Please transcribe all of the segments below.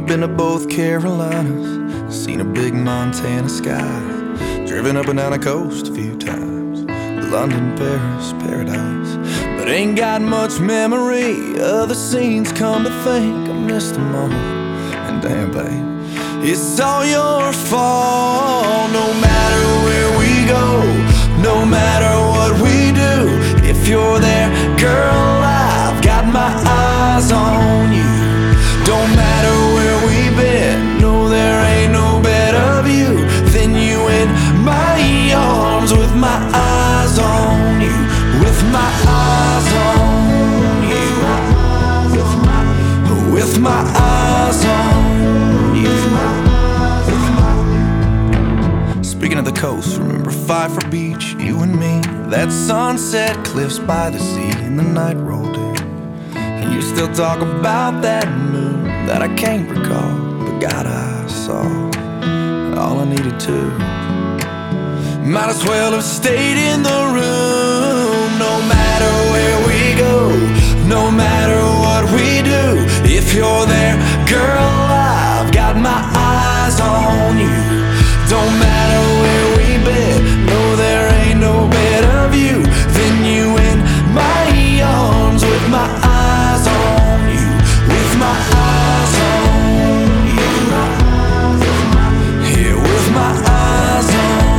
been to both Carolinas, seen a big Montana sky, driven up and down the coast a few times, London, Paris, paradise. But ain't got much memory of the scenes, come to think I missed them all. And damn, babe, it's all your fault. No matter where we go, no matter what we do, if you're there, girl, I've got my eyes on you. Don't matter where we've been, no, there ain't no better view than you in my arms, with my eyes on you, with my eyes on you, with my eyes on you. Speaking of the coast, remember Pfeiffer Beach, you and me, that sunset cliffs by the sea, and the night rolled in, and you still talk about that moon that I can't recall, but God, I saw all I needed to. Might as well have stayed in the room. No matter where we go, no matter what we do, if you're there, girl, I've got my eyes on you. Don't matter where we've been, no, there ain't no better view than you in my arms, with my eyes on you, with my eyes on you, yeah, with my eyes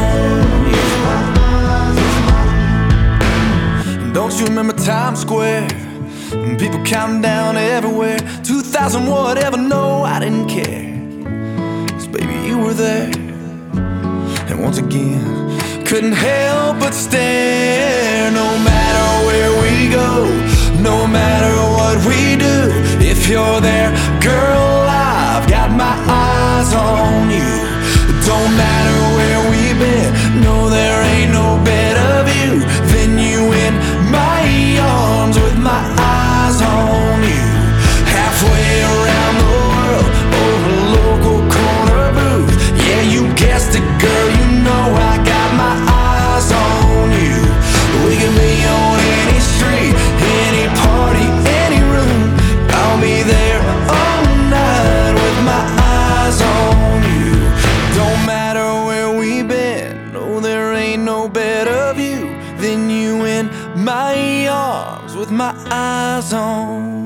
on you. Don't you remember Times Square? And people counting down everywhere, 2000 whatever, no, I didn't care, 'cause baby, you were there. And once again, couldn't help but stare. No matter where we go, no matter what we do, if you're there, girl, I've got my eyes on you. Don't matter where we've been, no, there ain't no better view than you in my arms, with my eyes on you. Halfway around the world, over a local corner booth, yeah, you guessed it, girl, you know I got my eyes on you. We can be on any street, any party, any room, I'll be there all night, with my eyes on you. Don't matter where we've been, no, there ain't no better view than you in my arms, with my eyes on you.